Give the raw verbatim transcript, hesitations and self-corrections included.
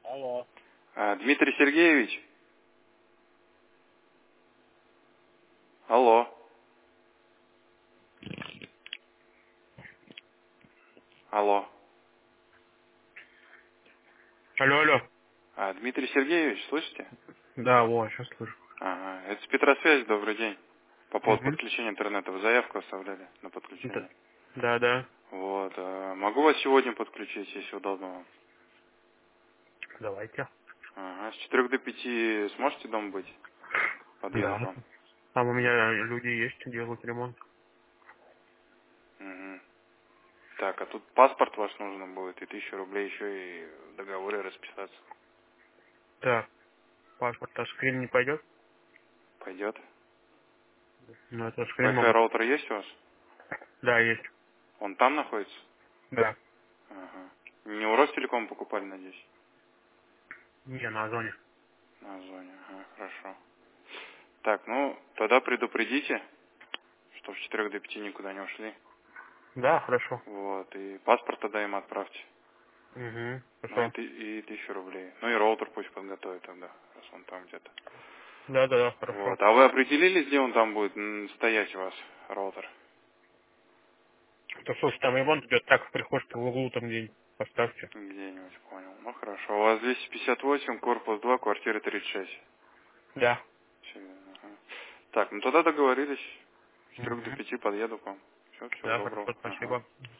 Алло. А, Дмитрий Сергеевич? Алло. Алло. Алло, алло. А, Дмитрий Сергеевич, слышите? Да, вот, сейчас слышу. Ага. Это с Петросвязь, добрый день. По поводу Угу. подключения интернета. Вы заявку оставляли на Да, подключение. да, да. Вот. а, Могу вас сегодня подключить, если удобно вам. Давайте. Ага. С четырех до пяти сможете дома быть? Подъеду к Да. вам. Там у меня люди есть, делают ремонт. Угу. Так, а тут паспорт ваш нужно будет, и тысячу рублей еще и в договоре расписаться. Так, паспорт, а скрин не пойдет? Пойдет. Ну, это скрин Wi-Fi могут. роутер есть у вас? Да, есть. Он там находится? Да. Ага. Не у Ростелекома покупали, надеюсь? Не, на озоне. На Озоне, ага, хорошо. Так, ну, тогда предупредите, что в четырех до пяти никуда не ушли. Да, хорошо. Вот, и паспорт тогда им отправьте. Угу. Ну и, Хорошо. ты- и тысячу рублей. Ну и роутер пусть подготовит тогда, раз он там где-то. Да, да, да, хорошо. Вот, а вы определились, где он там будет м, стоять у вас, роутер? То, слушай, там ремонт идет так, в прихожке в углу там где-нибудь. Поставьте. Где-нибудь, понял. Ну хорошо, у вас двести пятьдесят восемь, корпус два, квартира тридцать шесть. Да. Всё верно, ага. Так, ну тогда договорились. С четырех до Угу. пяти подъеду к вам. Все, всего Да, доброго. хорошо, Ага. спасибо.